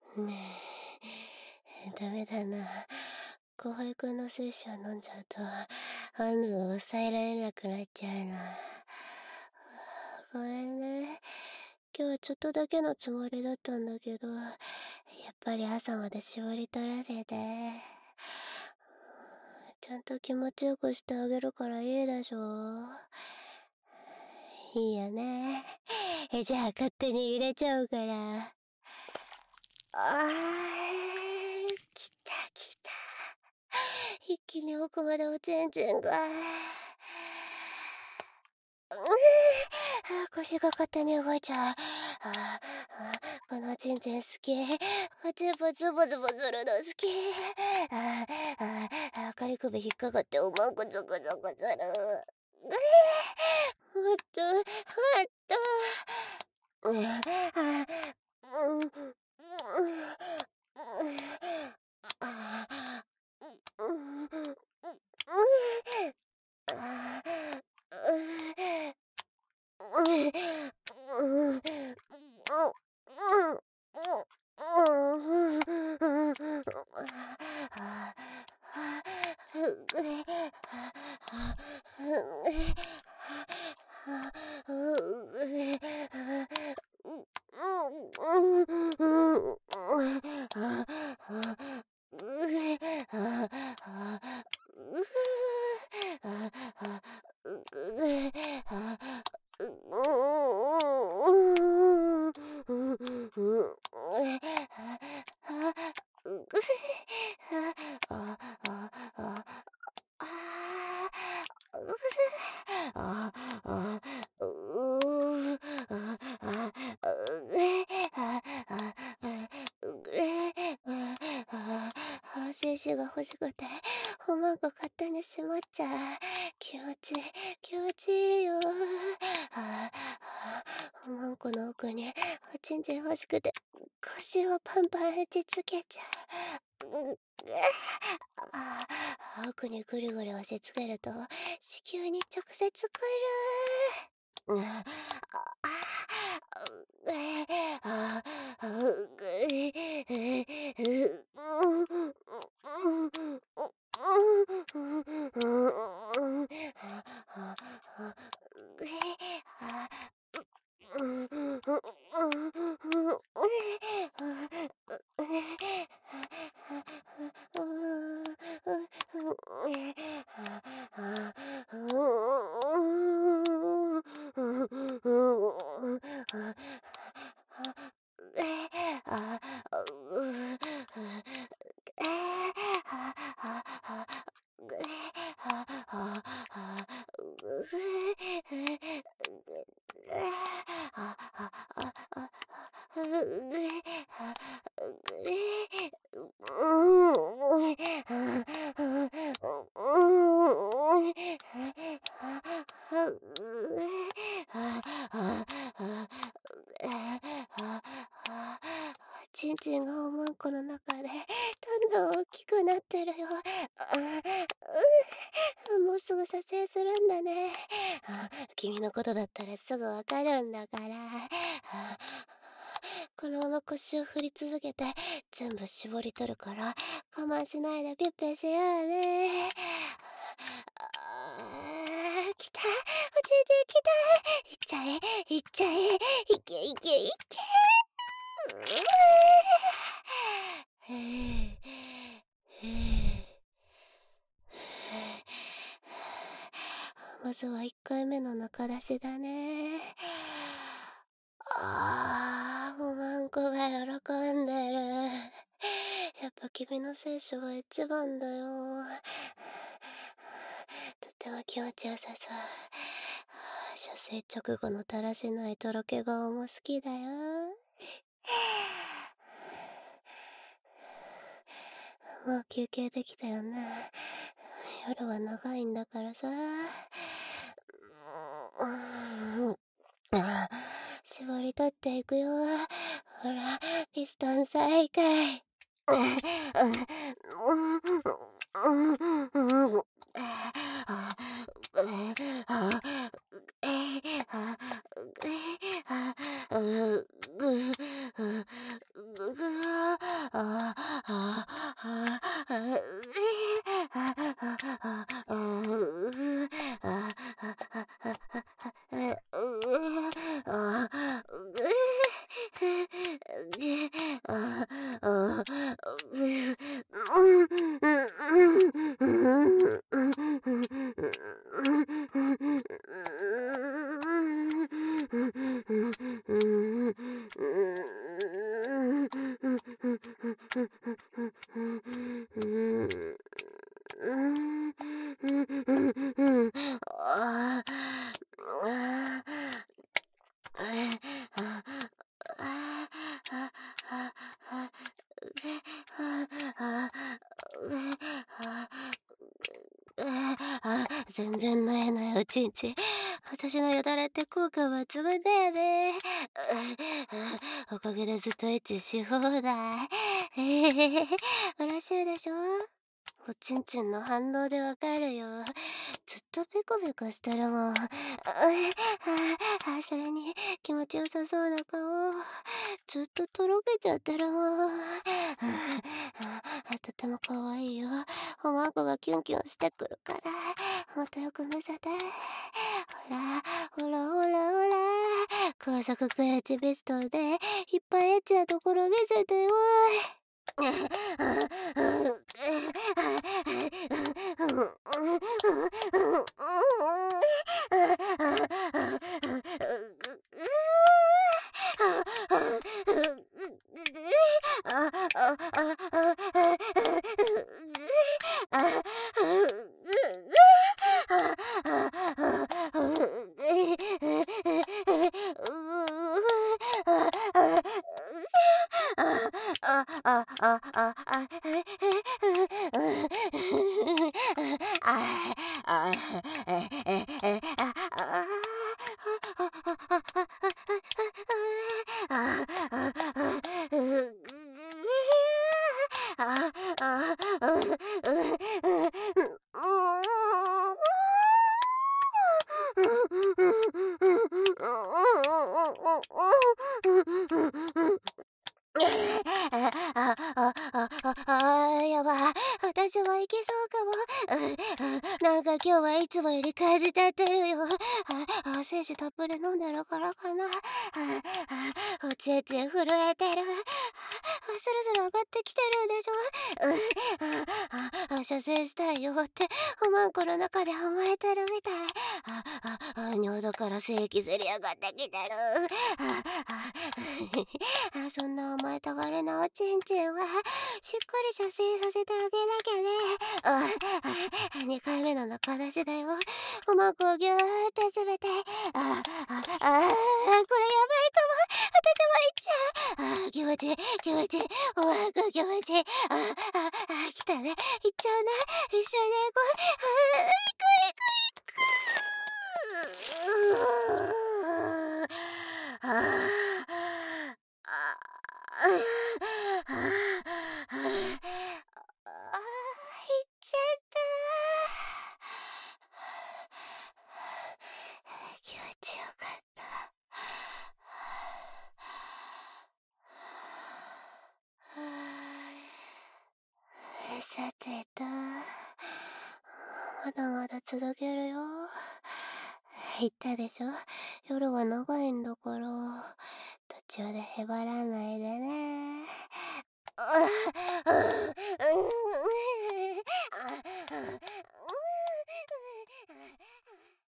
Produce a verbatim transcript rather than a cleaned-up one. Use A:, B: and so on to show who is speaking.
A: ねえ、ダメだな。後輩くんの精子を飲んじゃうと、反応を抑えられなくなっちゃうな。ごめんね。今日はちょっとだけのつもりだったんだけど、やっぱり朝まで絞り取らせて。ちゃんと気持ちよくしてあげるからいいでしょ。いいよね。え、じゃあ勝手に入れちゃうから。あー、来た来た。一気に奥までおちんちんが。うー、あー腰が勝手に動いちゃう。あーあー、このちんちん好き。おちんぽズボズボするの好き。あーあー、あー仮首引っかかっておまんこゾコゾコする。うえー、ほんと、ほんと。うん、あー、うん、うん、あー、うん、うん、うん、あー、うん、うん、うん、ああ、うう、ああ、うえ、ああ、うえ、ああ、あ、精子が欲しくて、おまんこ勝手にしまっちゃう。気持ちいい、気持ちいいよ。ああ、おまんこの奥におちんちん欲しくて、腰をパンパン打ちつけちゃう。う、ああ、奥にぐりぐり押し付けると、子宮に直接来る。うん、ああ、うえ、ああ、うえ、え、え、う、うん、うん、うん、うん、うん、ああ、あ、うえ、あ、うん、うん、うん、うん、うえ、あ、うえ、あ、ちんちんがおまんこの中でどんどん大きくなってるよ。あ、うん、もうすぐ射精するんだね。あ、君のことだったらすぐわかるんだから。あ、このまま腰を振り続けて全部絞り取るから我慢しないでピッピしようね。あー、来た、おちんちん来た。いっちゃえ、いっちゃえ、いけいけいけ。うえー、へーまずは一回目の中出しだね。ああ、おまんこが喜んでる。やっぱ君の精子が一番だよ。とっても気持ちよさそう。射精直後のだらしないとろけ顔も好きだよ。もう休憩できたよね。夜は長いんだからさ。あ、絞り取っていくよ。ほら、ピストン再開。 全然ないえないおちんちん。私のよだれって効果抜群だよね。おかげでずっとエッチし放題。嬉しいでしょ？おちんちんの反応でわかるよ。ずっとペコペコしてるもん。ああ、それに気持ちよさそうな顔。ずっととろけちゃってるもん。とても可愛いよ。おまんこがキュンキュンしてくるから、もっとよく見せて。ほら、ほらほらほら。高速クエッチベストでいっぱいエッチなところ見せてよ。あ、あ、あ、あ、あ、あ、え、え、え、あ、あ、あ、あ、あ、あ、あ、あ、あ、あ、あ、やばい。私もいけそうかも。うんうん、なんか今日はいつもより感じちゃってるよ。あ、あ、精子たっぷり飲んでるからかな。あ、あ、おちんちん震えてる。あ、スルスル上がってきてるんでしょ。うん、あ、あ、あ、射精したいよっておまんこの中で甘えてるみたい。あ、あ、あ、尿道から精液せり上がってきてる。あ、あ、あ、そんな甘えたがりなおちんちんはしっかり射精させてあげなきゃね。あ、あ、にかいめの中出しだよ。おまんこをぎゅーって締めて。あ、あ、あ、これやばいかも。私も行っちゃう。あ、気持ちいい気持ちいい。おまんこ気持ちいい。あ、あ、あ、来たね。行っちゃうね。一緒に行こう。あ、行く行く行く。ああ。ああ、ああ、ああ、行っちゃった。気持ちよかった。さてと、まだまだ続けるよ。言ったでしょ、夜は長いんだから、途中でへばらないでね。